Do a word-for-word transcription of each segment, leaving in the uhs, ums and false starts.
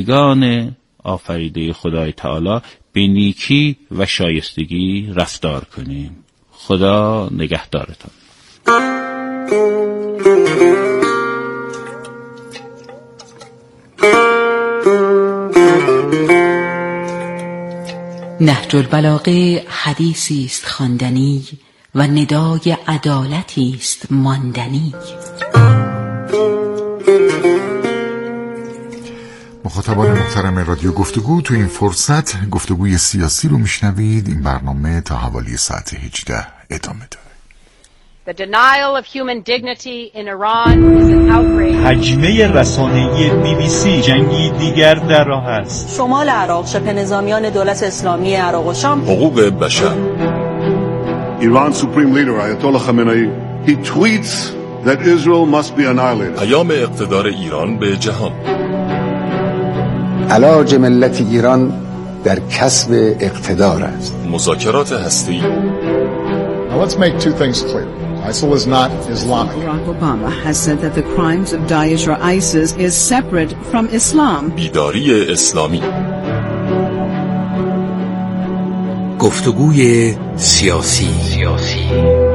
گان آفریده خدای تعالی به نیکی و شایستگی رفتار کنیم. خدا نگهدارتان. نهج البلاغه حدیثی است خواندنی و ندای عدالتی است ماندنی. مخاطبان محترم رادیو گفتگو، تو این فرصت گفتگوی سیاسی رو میشنوید. این برنامه تا حوالی ساعت هجده ادامه داره. The denial of human dignity in Iran is an outrage. حجمه رسانه‌ای بی بی سی جنگی دیگر در راه است. شمال عراق، شبه نظامیان دولت اسلامی عراق و شام. حقوق بشر. Iran's supreme leader Ayatollah Khamenei, he tweets that Israel must be annihilated. پیام اقتدار ایران به جهان. علاج ملت ایران در کسب اقتدار است. مذاکرات هسته‌ای. Now let's make two things clear. ISIL is not Islamic. Barack Obama has said that the crimes of Daesh or ISIS is separate from Islam. بیداری اسلامی. گفتگوی سیاسی سیاسی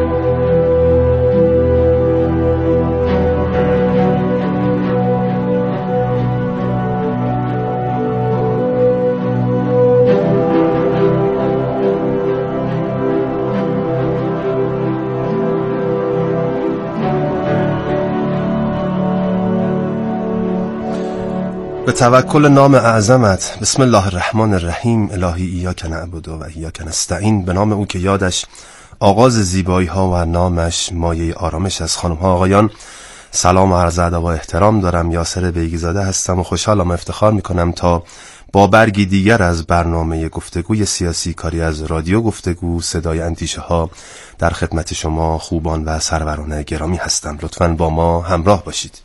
به توکل نام اعظمت. بسم الله الرحمن الرحیم. الهی ایاک نعبد و ایاک نستعین. به نام او که یادش آغاز زیبایی ها و نامش مایه آرامش از. خانم ها آقایان، سلام و عرض ادب و احترام دارم. یاسر بیگیزاده هستم و خوشحالم، افتخار میکنم تا با برگی دیگر از برنامه گفتگوی سیاسی کاری از رادیو گفتگو صدای اندیشه ها در خدمت شما خوبان و سروران گرامی هستم. لطفاً با ما همراه باشید.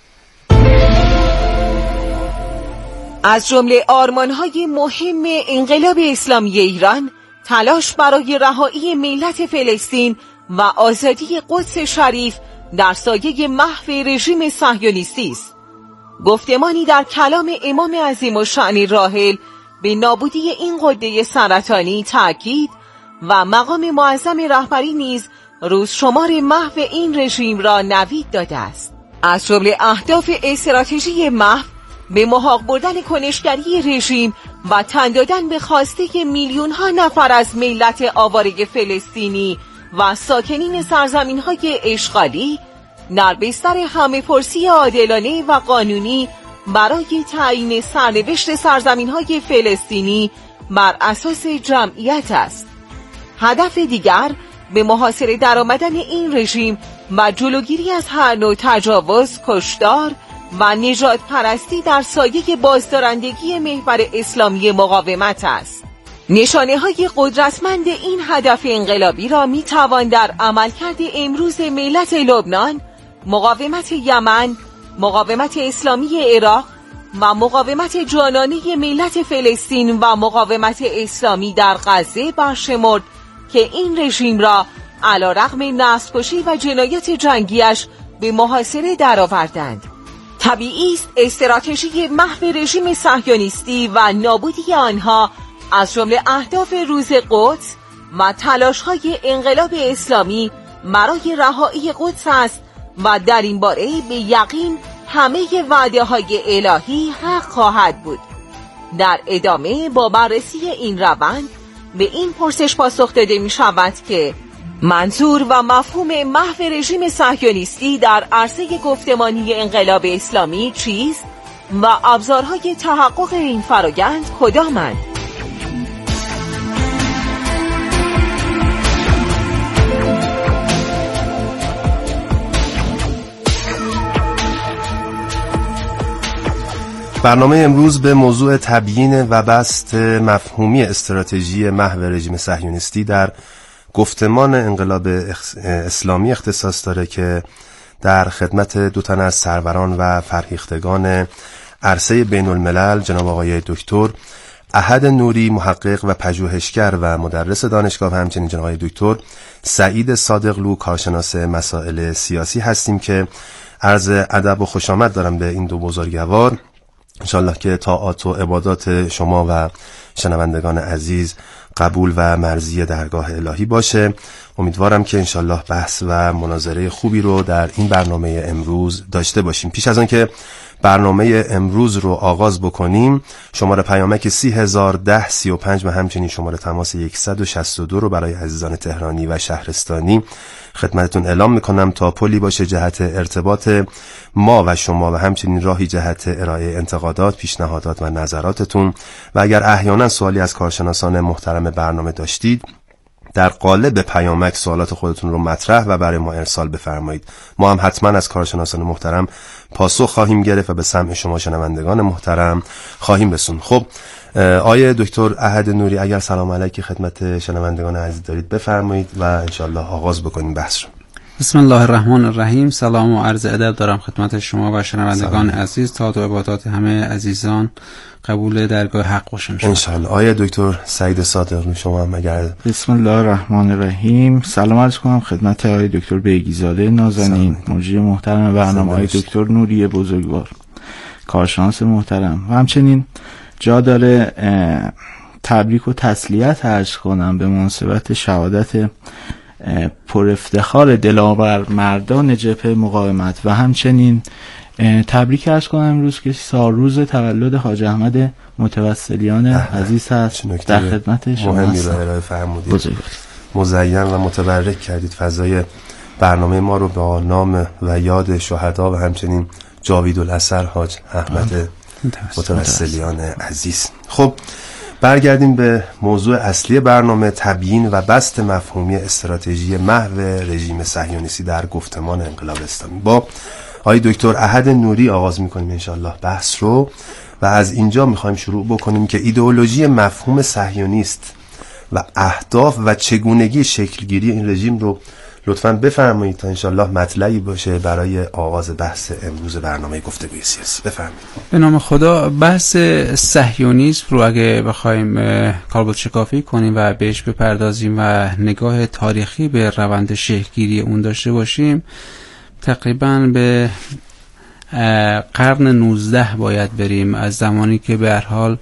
از جمله آرمان‌های مهم انقلاب اسلامی ایران، تلاش برای رهایی ملت فلسطین و آزادی قدس شریف در سایه محو رژیم صهیونیستی است. گفتمانی در کلام امام عظیم الشأن راحل به نابودی این غده سرطانی تاکید و مقام معظم رهبری نیز روز شمار محو این رژیم را نوید داده است. از جمله اهداف استراتژی محو به محاق بردن کنشگری رژیم و تن دادن به خواسته میلیون ها نفر از ملت آواره فلسطینی و ساکنین سرزمین های اشغالی در بستر همه پرسی عادلانه و قانونی برای تعیین سرنوشت سرزمین های فلسطینی بر اساس جمعیت است. هدف دیگر به محاصره درآمدن این رژیم و جلوگیری از هر نوع تجاوز، کشتار و نژاد پرستی در سایه بازدارندگی محور اسلامی مقاومت است. نشانه های قدرتمند این هدف انقلابی را می توان در عملکرد امروز ملت لبنان، مقاومت یمن، مقاومت اسلامی عراق و مقاومت جانانه ملت فلسطین و مقاومت اسلامی در غزه برشمرد که این رژیم را علیرغم نسل‌کشی و جنایات جنگیش به محاصره درآوردند. طبیعی است استراتژی محو رژیم صهیونیستی و نابودی آنها از جمله اهداف روز قدس و تلاش‌های انقلاب اسلامی برای رهایی قدس است و در این باره به یقین همه وعده‌های الهی حق خواهد بود. در ادامه با بررسی این روند به این پرسش پاسخ داده می شود که منظور و مفهوم محو رژیم صهیونیستی در عرصه گفتمانی انقلاب اسلامی چیست و ابزارهای تحقق این فرایند کدامند؟ برنامه امروز به موضوع تبیین و بسط مفهومی استراتژی محو رژیم صهیونیستی در گفتمان انقلاب اسلامی اختصاص داره که در خدمت دو تن از سروران و فرهیختگان عرصه بین الملل جناب آقای دکتر احد نوری، محقق و پژوهشگر و مدرس دانشگاه، و همچنین جناب آقای دکتر سعید صادقلو، کارشناس مسائل سیاسی هستیم که عرض ادب و خوش آمد دارم به این دو بزرگوار. انشالله که طاعات و عبادات شما و شنوندگان عزیز قبول و مرضی درگاه الهی باشه. امیدوارم که انشالله بحث و مناظره خوبی رو در این برنامه امروز داشته باشیم. پیش از آن که برنامه امروز رو آغاز بکنیم، شماره پیامک سی هزار ده سی و پنج و همچنین شماره تماس صد و شصت و دو رو برای عزیزان تهرانی و شهرستانی خدمتتون اعلام میکنم تا پلی باشه جهت ارتباط ما و شما و همچنین راهی جهت ارائه انتقادات، پیشنهادات و نظراتتون. و اگر احیانا سوالی از کارشناسان محترم برنامه داشتید، در قالب پیامک سوالات خودتون رو مطرح و برای ما ارسال بفرمایید. ما هم حتما از کارشناسان محترم پاسخ خواهیم گرفت و به سمع شما شنوندگان محترم خواهیم رسون. خب آیه دکتر احد نوری، اگر سلام علیکی خدمت شنوندگان عزیز دارید بفرمایید و انشالله آغاز بکنیم بحث رو. بسم الله الرحمن الرحیم. سلام و عرض ادب دارم خدمت شما و شنوندگان عزیز. تا و عبادات همه عزیزان قبول درگاه حق باشه انشالله. آیه دکتر سعید صادق، شما هم اگر بسم الله الرحمن الرحیم. سلام عرض کنم خدمت آیه دکتر بیگیزاده نازنین، مجری محترم برنامه، آیه دکتر نوری بزرگوار، کارشناس محترم، و همچنین جا داره تبریک و تسلیت عرض کنم به مناسبت شهادت پر افتخار دلاور مردان جبهه مقاومت و همچنین تبریک عرض کنم امروز که سال روز تولد حاج احمد متوسلیان عزیز هست. در خدمت شما مهمی رو ارائه فرمودید، مزین و متبرک کردید فضای برنامه ما رو با نام و یاد شهدا و همچنین جاوید الاثر حاج احمد متوسلیان عزیز. خب برگردیم به موضوع اصلی برنامه، تبیین و بسط مفهومی استراتژی محو رژیم صهیونیستی در گفتمان انقلاب اسلامی. با آقای دکتر احد نوری آغاز میکنیم انشالله بحث رو و از اینجا میخوایم شروع بکنیم که ایدئولوژی مفهوم صهیونیست و اهداف و چگونگی شکلگیری این رژیم رو لطفاً بفرمایید تا انشالله مطلعی باشه برای آغاز بحث امروز برنامه گفتگوی سیاسی. بفرمایید. به نام خدا، بحث صهیونیسم رو اگه بخوایم کالبد شکافی کنیم و بهش بپردازیم و نگاه تاریخی به روند شکلگیری اون داشته باشیم، تقریباً به قرن نوزده باید بریم، از زمانی که به هر حال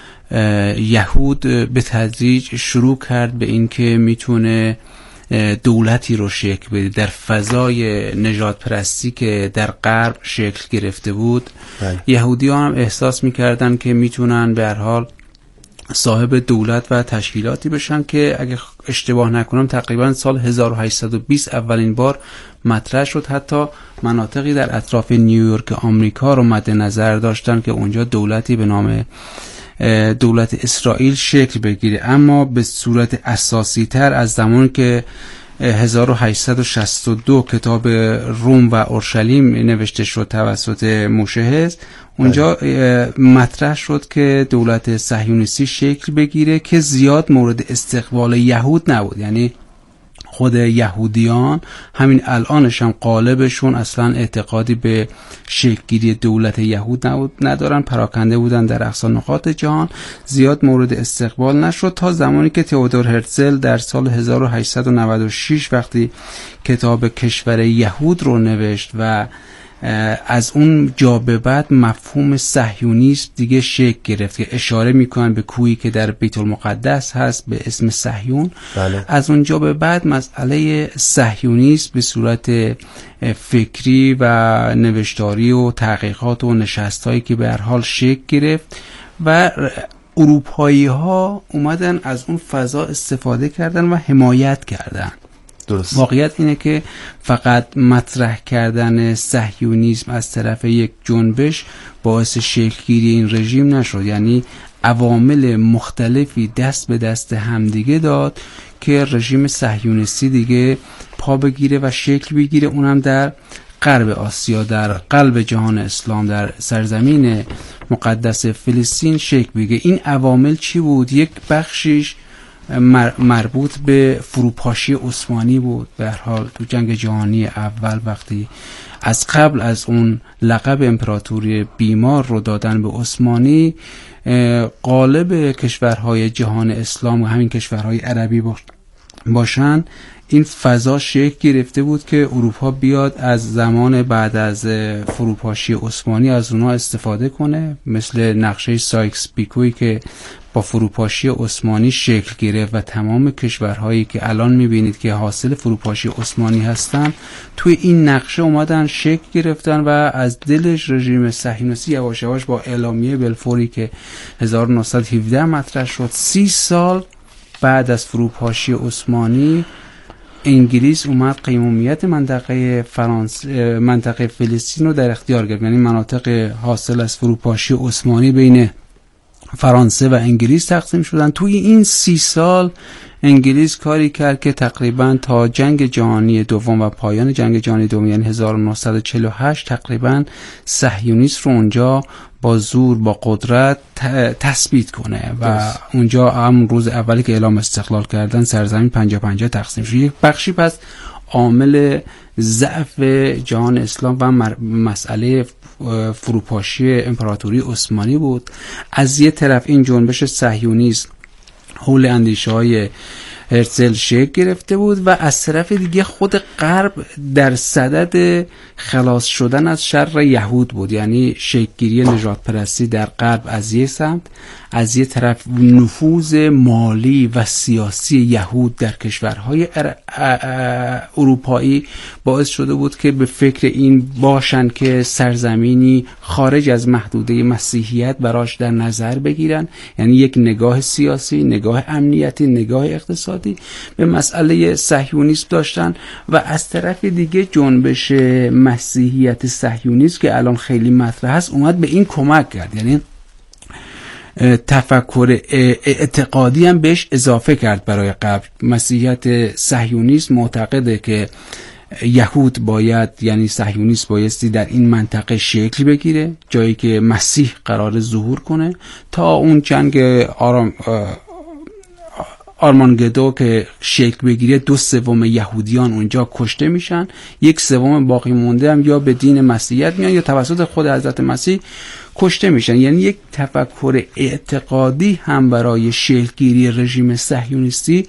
یهود به تدریج شروع کرد به این که میتونه دولتی رو شکل بده در فضای نژاد پرستی که در غرب شکل گرفته بود. بله. یهودیان هم احساس میکردن که میتونن به هر حال صاحب دولت و تشکیلاتی بشن که اگه اشتباه نکنم تقریبا سال هزار و هشتصد و بیست اولین بار مطرح شد. حتی مناطقی در اطراف نیویورک آمریکا رو مد نظر داشتن که اونجا دولتی به نام دولت اسرائیل شکل بگیره، اما به صورت اساسی تر از زمان که هزار و هشتصد و شصت و دو کتاب روم و اورشلیم نوشته شد توسط موشه، اونجا مطرح شد که دولت صهیونیستی شکل بگیره که زیاد مورد استقبال یهود نبود. یعنی خود یهودیان همین الانش هم غالبشون اصلا اعتقادی به شکلگیری دولت یهود نبود ندارن، پراکنده بودن در اقصا نقاط جهان، زیاد مورد استقبال نشد تا زمانی که تئودور هرتزل در سال هزار و هشتصد و نود و شش وقتی کتاب کشور یهود رو نوشت و از اون جا به بعد مفهوم صهیونیسم دیگه شکل گرفت که اشاره میکنن به کویی که در بیت المقدس هست به اسم صهیون. بله. از اونجا به بعد مسئله صهیونیسم به صورت فکری و نوشتاری و تحقیقات و نشستایی که به هر حال شکل گرفت و اروپایی ها اومدن از اون فضا استفاده کردن و حمایت کردن. درست. واقعیت اینه که فقط مطرح کردن صهیونیسم از طرف یک جنبش باعث شکلگیری این رژیم نشد، یعنی عوامل مختلفی دست به دست همدیگه داد که رژیم صهیونیستی دیگه پا بگیره و شکل بگیره، اونم در غرب آسیا، در قلب جهان اسلام، در سرزمین مقدس فلسطین شکل بگیره. این عوامل چی بود؟ یک بخشیش مربوط به فروپاشی عثمانی بود. به هر حال تو جنگ جهانی اول وقتی از قبل از اون لقب امپراتوری بیمار رو دادن به عثمانی، غالب کشورهای جهان اسلام و همین کشورهای عربی باشن، این فضا شکل گرفته بود که اروپا بیاد از زمان بعد از فروپاشی عثمانی از اونها استفاده کنه، مثل نقشه سایکس پیکویی که با فروپاشی عثمانی شکل گرفت و تمام کشورهایی که الان میبینید که حاصل فروپاشی عثمانی هستن توی این نقشه اومدن شکل گرفتن و از دلش رژیم صهیونیستی یواش یواش با اعلامیه بلفوری که هزار و نهصد و هفده مطرح شد، سی سال بعد از فروپاشی عثمانی انگلیس اومد قیمومیت منطقه فرانسه منطقه فلسطین رو در اختیار گرفت. یعنی مناطق حاصل از فروپاشی عثمانی بین فرانسه و انگلیس تقسیم شدن. توی این سی سال انگلیس کاری کرد که تقریبا تا جنگ جهانی دوم و پایان جنگ جهانی دوم یعنی هزار و نهصد و چهل و هشت تقریبا صهیونیسم رو اونجا با زور با قدرت تثبیت کنه و دست. اونجا هم روز اولی که اعلام استقلال کردن سرزمین پنجاه پنجاه تقسیم شد. یک بخشی پس عامل ضعف جهان اسلام و مسئله فروپاشی امپراتوری عثمانی بود. از یه طرف این جنبش صهیونیسم حول اندیشه‌های هرتزل شکل گرفته بود و از طرف دیگه خود غرب در صدد خلاص شدن از شر یهود بود. یعنی شکل‌گیری نژاد پرستی در غرب از یک سمت، از یک طرف نفوذ مالی و سیاسی یهود در کشورهای اروپایی باعث شده بود که به فکر این باشن که سرزمینی خارج از محدوده مسیحیت براش در نظر بگیرن. یعنی یک نگاه سیاسی، نگاه امنیتی، نگاه اقتصادی به مسئله صهیونیسم داشتن و از طرف دیگه جنبش مسیحیت صهیونیسم که الان خیلی مطرح است اومد به این کمک کرد. یعنی تفکر اعتقادی هم بهش اضافه کرد برای غرب. مسیحیت صهیونیسم معتقده که یهود باید یعنی صهیونیسم بایستی در این منطقه شکل بگیره، جایی که مسیح قرار ظهور کنه تا اون جنگ آرام آرمانگدو که شکل بگیره دو سوم یهودیان اونجا کشته میشن، یک سوم باقی مونده هم یا به دین مسیحیت میان یا توسط خود حضرت مسیح کشته میشن. یعنی یک تفکر اعتقادی هم برای شکلگیری رژیم صهیونیستی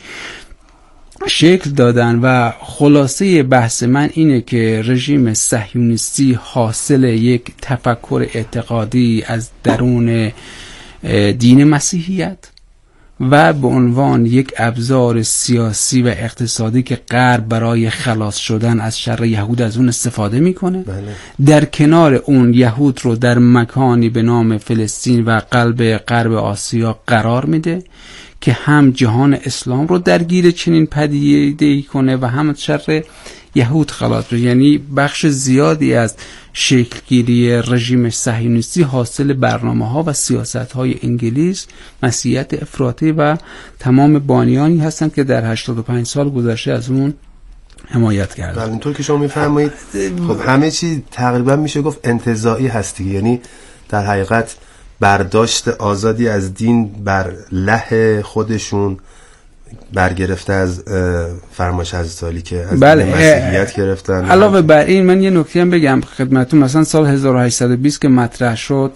شکل دادن و خلاصه بحث من اینه که رژیم صهیونیستی حاصل یک تفکر اعتقادی از درون دین مسیحیت و به عنوان یک ابزار سیاسی و اقتصادی که غرب برای خلاص شدن از شر یهود از اون استفاده میکنه. بله. در کنار اون یهود رو در مکانی به نام فلسطین و قلب غرب آسیا قرار میده که هم جهان اسلام رو درگیر چنین پدیده‌ای کنه و هم شر یهود خلاص بشه. یعنی بخش زیادی از شکلگیری رژیم صهیونیستی حاصل برنامه‌ها و سیاست‌های انگلیس، مسیحیت افراطی و تمام بانیانی هستند که در هشتاد و پنج سال گذشته از اون حمایت کردن. بله، اینطور که شما می‌فرمایید خب همه چی تقریبا میشه گفت انتزاعی هست دیگه. یعنی در حقیقت برداشت آزادی از دین بر له خودشون برگرفته از فرمایش حضرت علی که از بله مسیحیت گرفتن. علاوه بر این من یه نکته هم بگم خدمتتون، مثلا سال هزار و هشتصد و بیست که مطرح شد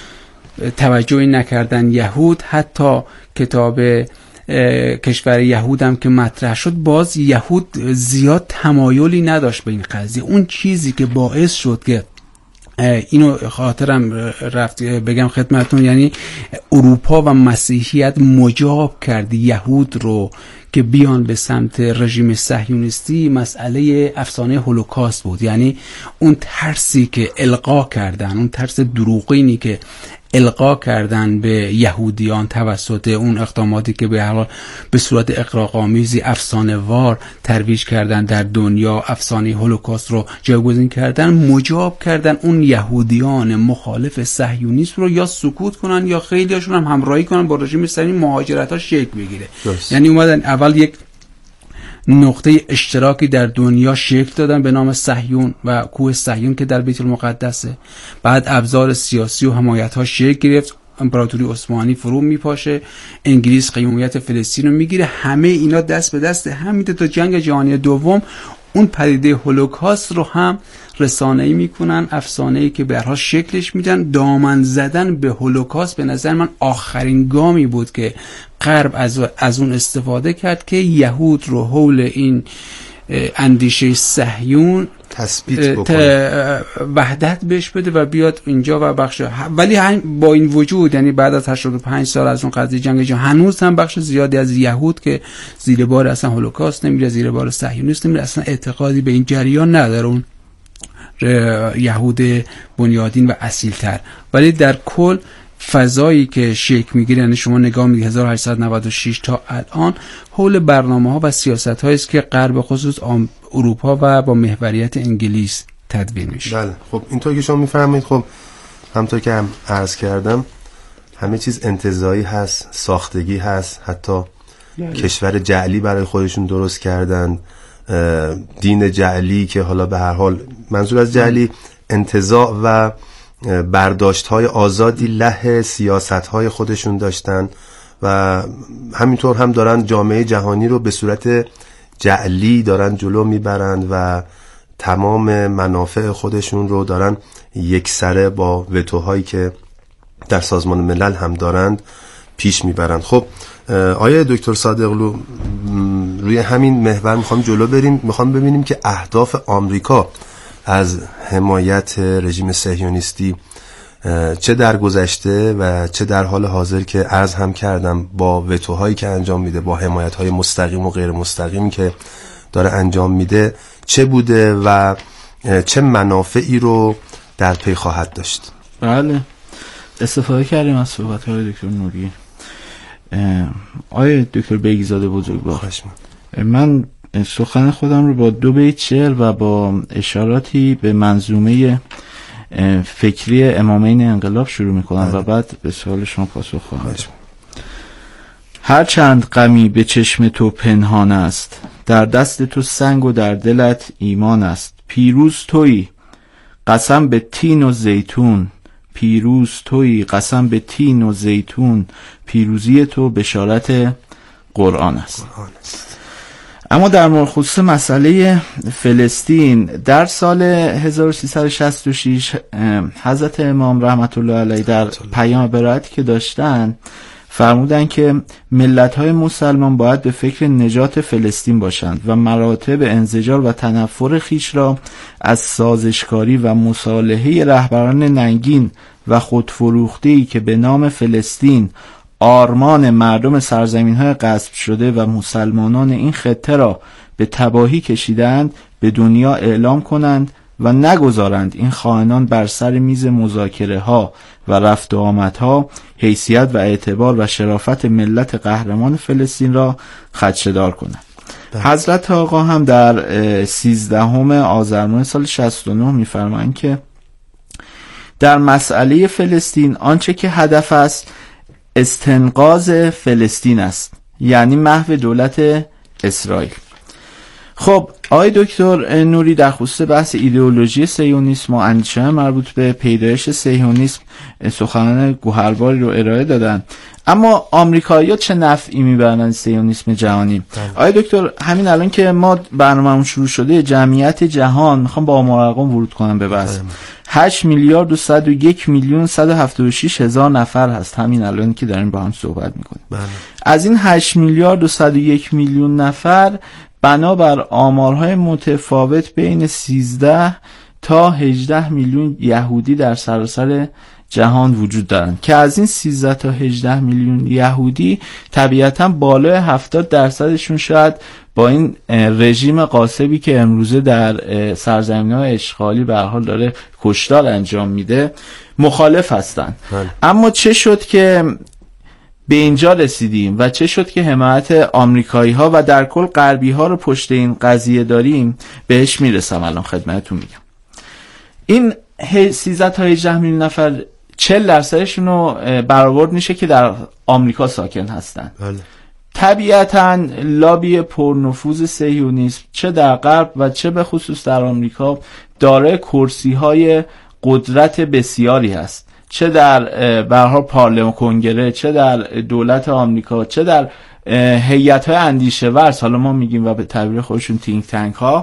توجهی نکردن یهود، حتی کتاب کشور یهود هم که مطرح شد باز یهود زیاد تمایلی نداشت به این قضیه. اون چیزی که باعث شد که اینو خاطرم رفت بگم خدمتتون، یعنی اروپا و مسیحیت مجاب کرد یهود رو که بیان به سمت رژیم صهیونیستی، مسئله افسانه هولوکاست بود. یعنی اون ترسی که القا کردن، اون ترس دروغینی که القا کردن به یهودیان توسط اون اقداماتی که به حال به صورت اغراق‌آمیزی افسانه وار ترویج کردن در دنیا، افسانه هولوکاست رو جایگزین کردن، مجاب کردن اون یهودیان مخالف صهیونیسم رو یا سکوت کنن یا خیلیاشون هم همراهی کنن با رژیم صهیونی، مهاجرت‌ها شکل بگیره. یعنی اومدن اول یک نقطه اشتراکی در دنیا شکل دادن به نام صهیون و کوه صهیون که در بیت المقدسه، بعد ابزار سیاسی و حمایت ها شکل گرفت، امپراتوری عثمانی فرو میپاشه، انگلیس قیمومیت فلسطین رو میگیره، همه اینا دست به دست هم میده تا جنگ جهانی دوم اون پدیده هولوکاست رو هم رسانه‌ای میکنن، افسانه‌ای که به هر حال شکلش میدن. دامن زدن به هولوکاست به نظر من آخرین گامی بود که غرب از از اون استفاده کرد که یهود رو حول این اندیشه صهیون تثبیت بکنه، وحدت بهش بده و بیاد اینجا و بخش. ولی با این وجود، یعنی بعد از هشتاد و پنج سال از اون قضیه جنگ جهانی، هنوز هم بخش زیادی از یهود که زیر بار اصلا هولوکاست نمیره، زیر بار صهیونیسم نمیره، اصلا اعتقادی به این جریان نداره، اون یهود بنیادین و اصیل‌تر. ولی در کل فضایی که شکل میگیره، یعنی شما نگاه میگه هزار و هشتصد و نود و شش تا الان حول برنامه‌ها و سیاست‌هایی است که غرب خصوص اروپا و با محوریت انگلیس تدوین میشه. بله، خب اینطور که شما میفرمایید، خب همونطور که هم عرض کردم همه چیز انتزاعی هست، ساختگی هست، حتی بله. کشور جعلی برای خودشون درست کردن، دین جعلی که حالا به هر حال منظور از جعلی انتزاع و برداشت‌های آزادی له سیاست‌های خودشون داشتن و همینطور هم دارن جامعه جهانی رو به صورت جعلی دارن جلو میبرند و تمام منافع خودشون رو دارن یکسره با وتوهایی که در سازمان ملل هم دارند پیش میبرند. خب آیا دکتر صادقلو روی همین محور میخوام جلو بریم، میخوام ببینیم که اهداف آمریکا از حمایت رژیم صهیونیستی چه در گذشته و چه در حال حاضر که عرض هم کردم با وتوهایی که انجام میده، با حمایت‌های مستقیم و غیر مستقیم که داره انجام میده چه بوده و چه منافعی رو در پی خواهد داشت. بله، استفاده کردیم از صحبت‌های دکتر نوری. آیا دکتر بیگیزاده بزرگوار، من سخن خودم رو با دو بیت شعر و با اشاراتی به منظومه فکری امامین انقلاب شروع میکنم و بعد به سوال شما پاسخ خواهم داد. هر چند غمی به چشم تو پنهان است، در دست تو سنگ و در دلت ایمان است. پیروز تویی قسم به تین و زیتون، پیروز تویی قسم به تین و زیتون، پیروزی تو بشارت قرآن است. اما در مورد خصوص مسئله فلسطین، در سال هزار و سیصد و شصت و شش حضرت امام رحمت الله علیه در پیام برائتی که داشتن فرمودن که ملت‌های مسلمان باید به فکر نجات فلسطین باشند و مراتب انزجار و تنفر خیش را از سازشکاری و مصالحه رهبران ننگین و خودفروخته‌ای که به نام فلسطین آرمان مردم سرزمین‌های غصب شده و مسلمانان این خطه را به تباهی کشیدند به دنیا اعلام کنند و نگذارند این خائنان بر سر میز مذاکره ها و رفت و آمد ها حیثیت و اعتبار و شرافت ملت قهرمان فلسطین را خدشه‌دار کنند. حضرت آقا هم در سیزدهم آذر ماه سال شصت و نه می‌فرمایند که در مسئله فلسطین آنچه که هدف است استنقاذ فلسطین است، یعنی محو دولت اسرائیل. خب آقای دکتر نوری در خصوص بحث ایدئولوژی صهیونیسم و اندیشه مربوط به پیدایش صهیونیسم سخنان گوهرباری رو ارائه دادن، اما آمریکایی‌ها چه نفعی میبرن از صهیونیسم جهانی؟ آقای دکتر همین الان که ما برنامه‌مون شروع شده جمعیت جهان، میخوام با آمار ارقام ورود کنم به بحث، هشت میلیارد و صد و یک میلیون صد و هفتاد و شش هزار نفر هست همین الان که داریم با هم صحبت میکنیم. بله. از این هشت میلیارد و صد و یک میلیون نفر بنابر آمارهای متفاوت بین سیزده تا هجده میلیون یهودی در سراسر جهان وجود دارند که از این سیزده تا هجده میلیون یهودی طبیعتا بالای هفتاد درصدشون شاید با این رژیم غاصبی که امروزه در سرزمین‌های اشغالی به هر حال داره کشتار انجام میده مخالف هستند. اما چه شد که به اینجا رسیدیم و چه شد که حمایت آمریکایی ها و در کل غربی ها رو پشت این قضیه داریم؟ بهش میرسم الان خدمتتون میگم. این سیزده تا هجده میلیون نفر چهل درصدشون رو برآورد میشه که در آمریکا ساکن هستن. بله. طبیعتاً لابی پرنفوذ صهیونیسم چه در غرب و چه به خصوص در آمریکا دارای کرسی های قدرت بسیاری هست، چه در به هر حال پارلمان کنگره، چه در دولت آمریکا، چه در هیئت‌های اندیشه ورز، حالا ما میگیم و به تعبیر خودشون تینک تانک ها.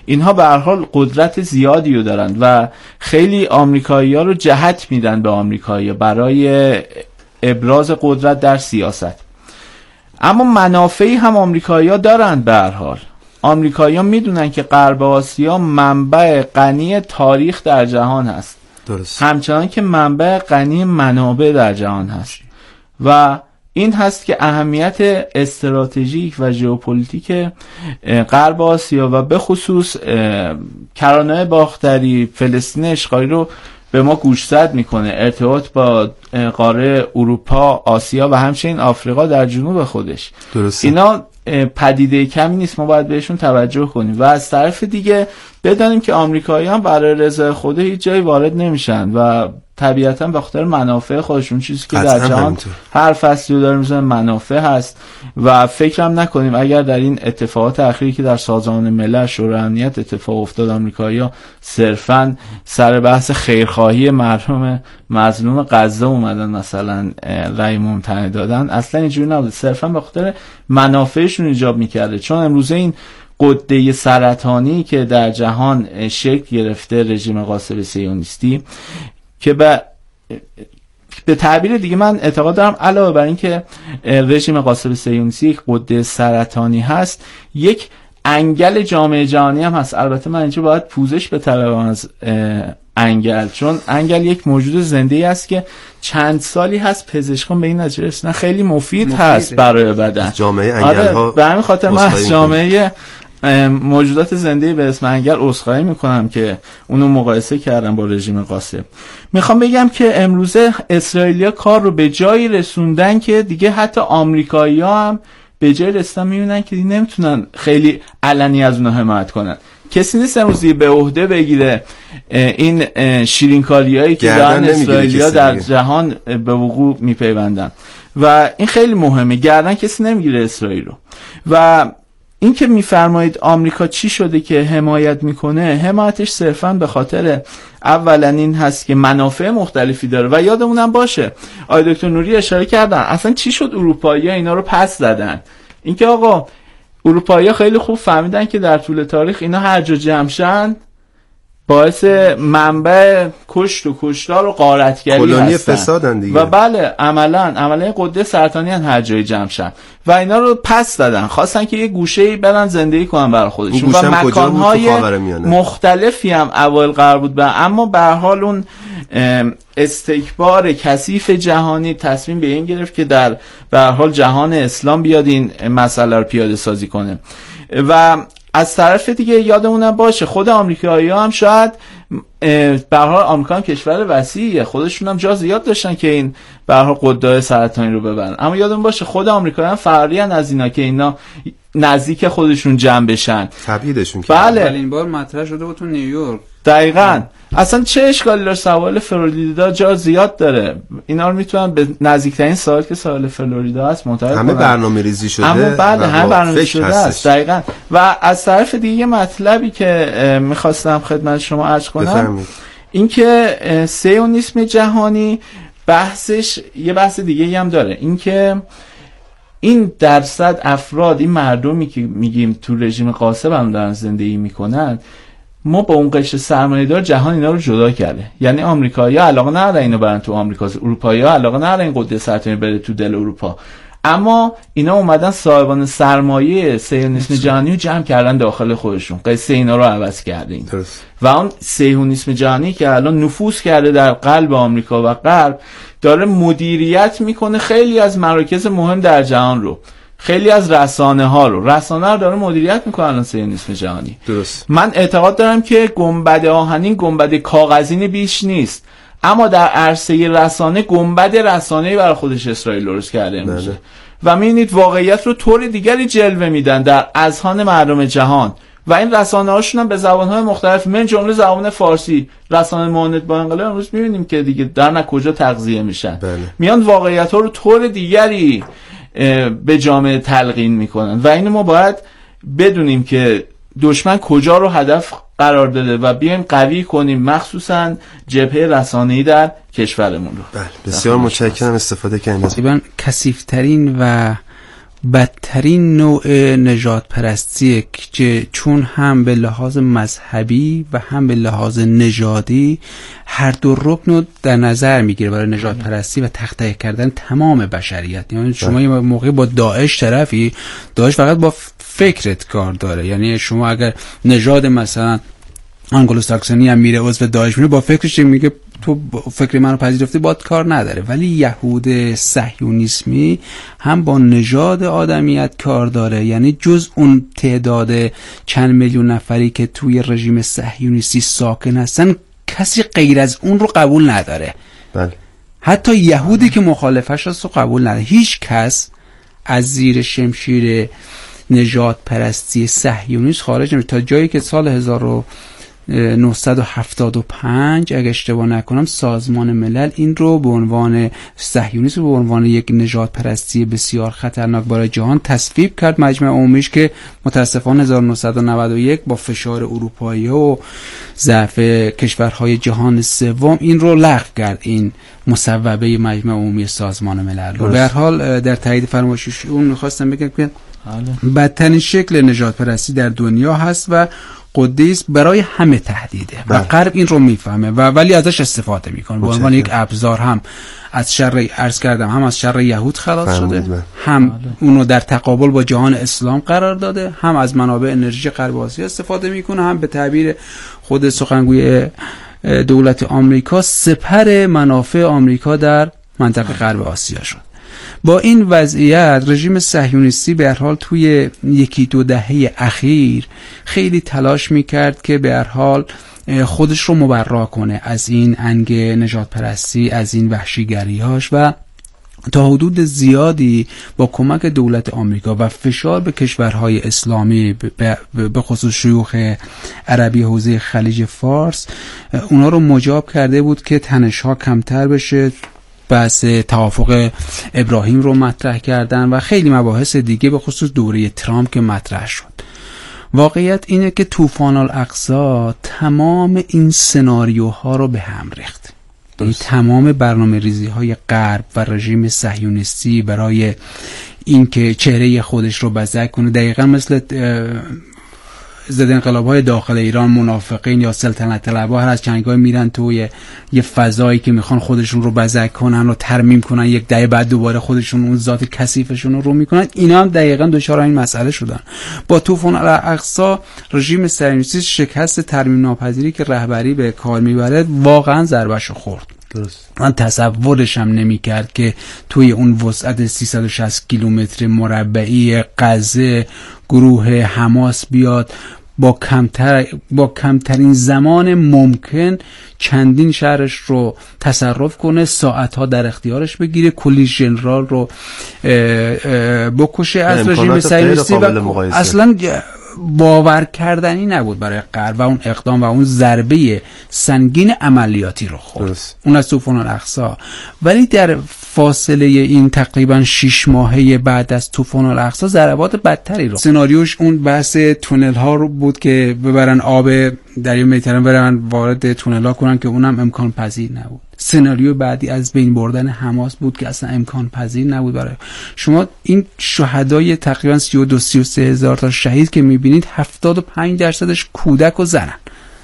اینها به هر حال قدرت زیادی رو دارن و خیلی آمریکایی‌ها رو جهت میدن به آمریکایی‌ها برای ابراز قدرت در سیاست. اما منافعی هم آمریکایی‌ها دارن. به هر حال آمریکایی‌ها میدونن که غرب آسیا منبع غنی تاریخ در جهان هست، درست، همچنان که منبع غنی منابع در جهان هست و این هست که اهمیت استراتژیک و ژئوپلیتیک غرب آسیا و به خصوص کرانه باختری، فلسطین اشغالی رو به ما گوشزد میکنه. ارتباط با قاره اروپا، آسیا و همچنین آفریقا در جنوب خودش، درسته. اینا پدیده کمی نیست، ما باید بهشون توجه کنیم و از طرف دیگه بدانیم که آمریکایی‌ها برای رضای خود هیچ جایی وارد نمیشن و طبیعتاً به خاطر منافع خودشون، چیزی که در جهان هر فصلی داره میزنه منافع هست و فکرم نکنیم اگر در این اتفاقات اخیری که در سازمان ملل شورای امنیت اتفاق افتاد آمریکایی‌ها صرفاً سر بحث خیرخواهی مردم مظلوم غزه اومدن مثلا رأی ممتنع دادن، اصلا اینجوری نبود، صرفاً به خاطر منافعشون ایجاب میکرده. چون امروزه این غده سرطانی که در جهان شکل گرفته، رژیم غاصب صهیونیستی، که به به تعبیر دیگه من اعتقاد دارم علاوه بر این که رژیم غاصب صهیونیستی یک غده سرطانی هست، یک انگل جامعه جهانی هم هست. البته من اینجا باید پوزش بطلبم از انگل، چون انگل یک موجود زنده است که چند سالی هست پزشکان به این نتیجه رسیدن خیلی مفید مفیده. هست برای بدن. جامعه انگل ها به همین خاطر من از جامعه موجودات زنده به اسم انگل عذرخواهی میکنم که اونو مقایسه کردم با رژیم غاصب. میخوام بگم که امروزه اسرائیلیا کار رو به جایی رسوندن که دیگه حتی آمریکایی‌ها هم به جای رسیدن میبینن که دیگه نمیتونن خیلی علنی از اونها حمایت کنن. کسی نیست امروزی به عهده بگیره این شیرینکاریایی که دارن اسرائیلیا در جهان به وقوع میپیوندن و این خیلی مهمه. گردن کسی نمیگیره اسرائیل رو. و این که میفرمایید آمریکا چی شده که حمایت میکنه، حمایتش صرفاً به خاطر اولا این هست که منافع مختلفی داره و یادمونم باشه آقای دکتر نوری اشاره کردن اصلا چی شد اروپایی‌ها اینا رو پس زدن. اینکه آقا اروپایی‌ها خیلی خوب فهمیدن که در طول تاریخ اینا هر جا جمع شن باعث منبع کشت و کشتار و غارتگری هستن، کلونی فسادن دیگه. و بله عملاً عملاً قده سرطانی هن هر جای جمع شن و اینا رو پس دادن، خواستن که یه گوشه‌ای برن زندگی کنن برای خودشون و مکان‌های مختلفی هم اول قرار بود به، اما به هر حال اون استکبار کثیف جهانی تصمیم به این گرفت که در به هر حال جهان اسلام بیاد این مسئله رو پیاده سازی کنه. و از طرف دیگه یادمون باشه خود آمریکایی‌ها هم شاید به هر حال آمریکا هم کشور وسیعه، خودشون هم جا زیاد داشتن که این به هر حال قدای سرطانی رو ببرن، اما یادمون باشه خود آمریکایی‌ها هم فرارین از اینا که اینا نزدیک خودشون جمع بشن، تبعیدشون بله. ولی این بار مطرح شده بود تو نیویورک. دقیقاً. اصلا چه اشکالی داره؟ سوال فلوریدا جا زیاد داره، اینا رو میتونن به نزدیکترین سوال که سوال فلوریدا است منتقل کنن. همه برنامه ریزی شده، اما بله همه برنامه ریزی شده است. دقیقاً. و از طرف دیگه یه مطلبی که میخواستم خدمت شما عرض کنم این که سیونیسم جهانی بحثش یه بحث دیگه هم داره، این که این درصد افراد، این مردمی که میگیم تو رژیم غاصب هم دارن زندگی میکنن، ما با اون قشر سرمایه‌دار جهان اینا رو جدا کرده. یعنی آمریکایی‌ها علاقه ندارن اینو برن تو آمریکا، اروپایی‌ها علاقه ندارن این قده سرطانی بره تو دل اروپا، اما اینا اومدن صاحبان سرمایه صهیونیسم جهانی رو جمع کردن داخل خودشون، قصه اینا رو عوض کردین. و اون صهیونیسم جهانی که الان نفوذ کرده در قلب آمریکا و غرب داره مدیریت میکنه خیلی از مراکز مهم در جهان رو، خیلی از رسانه ها رو رسانه رو داره مدیریت میکنه الان صهیونیسم جهانی. درست. من اعتقاد دارم که گنبد آهنین گنبد کاغذین بیش نیست، اما در عرصه رسانه گنبد رسانه‌ای برای خودش اسرائیل درست کرده امروزه و می‌بینید واقعیت رو طور دیگری جلوه میدن در اذهان مردم جهان و این رسانه هاشون هم به زبان‌های مختلف من جمله زبان فارسی، رسانه معاند با انقلاب امروز می‌بینیم که دیگه در نه کجا تغذیه میشن. بله. میان واقعیت ها رو طور دیگری به جامعه تلقین میکنن و اینو ما باید بدونیم که دشمن کجا رو هدف قرار داده و بیایم قوی کنیم مخصوصا جبهه رسانه‌ای در کشورمون رو. بله بسیار متشکرم استفاده کردید. تقریبا کثیف‌ترین و بدترین نوع نژاد پرستی که چون هم به لحاظ مذهبی و هم به لحاظ نژادی هر دو رکن رو در نظر میگیره برای نژاد پرستی و تخطی کردن تمام بشریت. یعنی شما یه موقعی با داعش طرفی، داعش فقط با فکرت کار داره. یعنی شما اگر نژاد مثلا انگلو ساکسونی هم میره عضو داعش میره، با فکرش میگه تو فکر منو پذیرفتی، باید کار نداره. ولی یهود صهیونیسمی هم با نژاد آدمیت کار داره. یعنی جز اون تعداد چند میلیون نفری که توی رژیم صهیونیستی ساکن هستن، کسی غیر از اون رو قبول نداره. بله. حتی یهودی که مخالفش هست رو قبول نداره. هیچ کس از زیر شمشیر نژاد پرستی صهیونیست خارج نمیشه تا جایی که سال هزار و نهصد و هفتاد و پنج اگه اشتباه نکنم سازمان ملل این رو به عنوان صهیونیسم به عنوان یک نژاد پرستی بسیار خطرناک برای جهان تصویب کرد مجمع عمومیش، که متاسفانه هزار و نهصد و نود و یک با فشار اروپایی و ضعف کشورهای جهان سوم این رو لغو کرد، این مصوبه مجمع عمومی سازمان ملل رو. به هر حال در تایید فرمایشش اون می‌خواستم بگم که بدترین شکل نژاد پرستی در دنیا هست و قدیس برای همه تهدیده و غرب این رو میفهمه و ولی ازش استفاده میکنه به عنوان یک ابزار، هم از شر عرض کردم هم از شر یهود خلاص شده بله. هم بله. اونو در تقابل با جهان اسلام قرار داده، هم از منابع انرژی غرب آسیا استفاده میکنه، هم به تعبیر خود سخنگوی دولت آمریکا سپر منافع آمریکا در منطقه غرب آسیا شد. با این وضعیت رژیم صهیونیستی به هر حال توی یکی دو دهه اخیر خیلی تلاش میکرد که به هر حال خودش رو مبرا کنه از این انگ نژاد پرستی، از این وحشیگریاش و تا حدود زیادی با کمک دولت آمریکا و فشار به کشورهای اسلامی به خصوص شیوخ عربی حوزه خلیج فارس اونا رو مجاب کرده بود که تنش‌ها کمتر بشه. بحث توافق ابراهیم رو مطرح کردن و خیلی مباحث دیگه به خصوص دوره ترامپ که مطرح شد. واقعیت اینه که طوفان الاقصی تمام این سناریوها رو به هم ریخت. یعنی تمام برنامه ریزی های غرب و رژیم صهیونیستی برای اینکه چهره خودش رو بزک کنه، دقیقا مثل ضد انقلاب‌های داخل ایران، منافقین یا سلطنت طلب‌ها هر از چنگای میرن توی یه فضایی که میخوان خودشون رو بزک کنن و ترمیم کنن، یک دهه بعد دوباره خودشون اون ذات کثیفشون رو رو میکنن. اینا هم دقیقاً دچار این مسئله شدن. با طوفان الاقصی رژیم صهیونیستی شکست ترمیم ناپذیری که رهبری به کار میبره واقعاً ضربه‌شو خورد. درست. من تصورش هم نمی کرد که توی اون وسعت سیصد و شصت کیلومتر مربعی غزه گروه حماس بیاد با کمتر با کمترین زمان ممکن چندین شهرش رو تصرف کنه، ساعتها در اختیارش بگیره، کلی ژنرال رو اه اه بکشه از رژیم صهیونیستی و اصلا باور کردنی نبود برای غرب و اون اقدام و اون ضربه سنگین عملیاتی رو خورد. اون از طوفان الاقصی. ولی در فاصله این تقریبا شش ماهه بعد از طوفان الاقصی ضربات بدتری رو، سناریوش اون بحث تونل ها رو بود که ببرن آب دریا مدیترانه برن وارد تونل ها کنن که اونم امکان پذیر نبود. سناریو بعدی از بین بردن حماس بود که اصلا امکان پذیر نبود برای شما. این شهدای تقریبا سی و دو سی و سه هزار تا شهید که میبینید هفتاد و پنج درصدش کودک و زنن،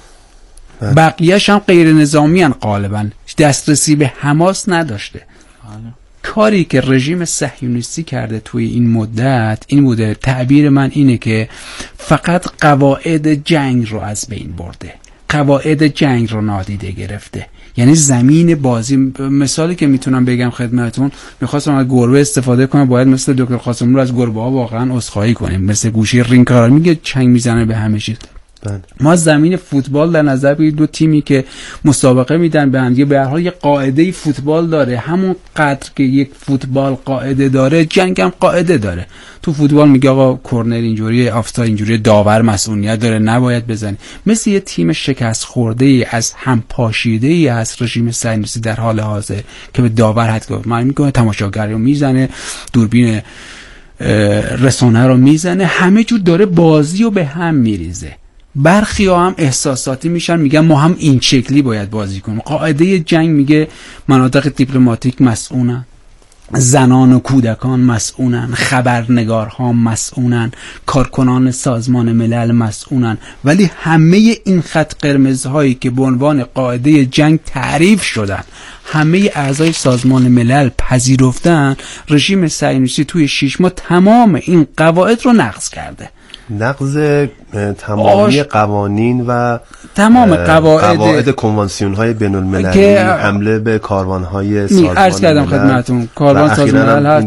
بقیه‌اش هم غیر نظامی ان، غالبا دسترسی به حماس نداشته. کاری که رژیم صهیونیستی کرده توی این مدت این بوده، تعبیر من اینه که فقط قواعد جنگ رو از بین برده، قواعد جنگ رو نادیده گرفته. یعنی زمین بازی، مثالی که میتونم بگم خدمتتون، میخواستم از گربه استفاده کنم، باید مثل دکتر قاسمی رو از گربه ها واقعا عذرخواهی کنیم، مثل گوشی رینگ کار میگه چنگ میزنه به همه چیز. ما زمین فوتبال در نظر بگیرید، دو تیمی که مسابقه میدن به هم دیگه، به هر حال یه قاعده فوتبال داره، همون قدر که یک فوتبال قاعده داره جنگ هم قاعده داره. تو فوتبال میگه آقا کرنر اینجوری، آفساید اینجوری، داور مسئولیت داره نباید بزنی. مثل یه تیم شکست خورده ای از هم پاشیده ای از رژیم صهیونیستی در حال حاضر که به داور حد من میگه تماشاگری رو میزنه، دوربین رسانه رو میزنه، همه جور داره بازی رو به هم میریزه. برخی ها هم احساساتی میشن، میگن ما هم این شکلی باید بازی کنیم. قاعده جنگ میگه مناطق دیپلماتیک مسئولن، زنان و کودکان مسئولن، خبرنگارها مسئولن، کارکنان سازمان ملل مسئولن، ولی همه این خط قرمزهایی که به عنوان قاعده جنگ تعریف شدن، همه اعضای سازمان ملل پذیرفتن، رژیم صهیونیستی توی شش ماه تمام این قواعد رو نقض کرده. نقض تمامی آش... قوانین و تمام قواعد قواعد کنوانسیون های بین المللی، حمله به کاروان های سازمان ملل. عرض کردم خدمتتون کاروان سازمان ملل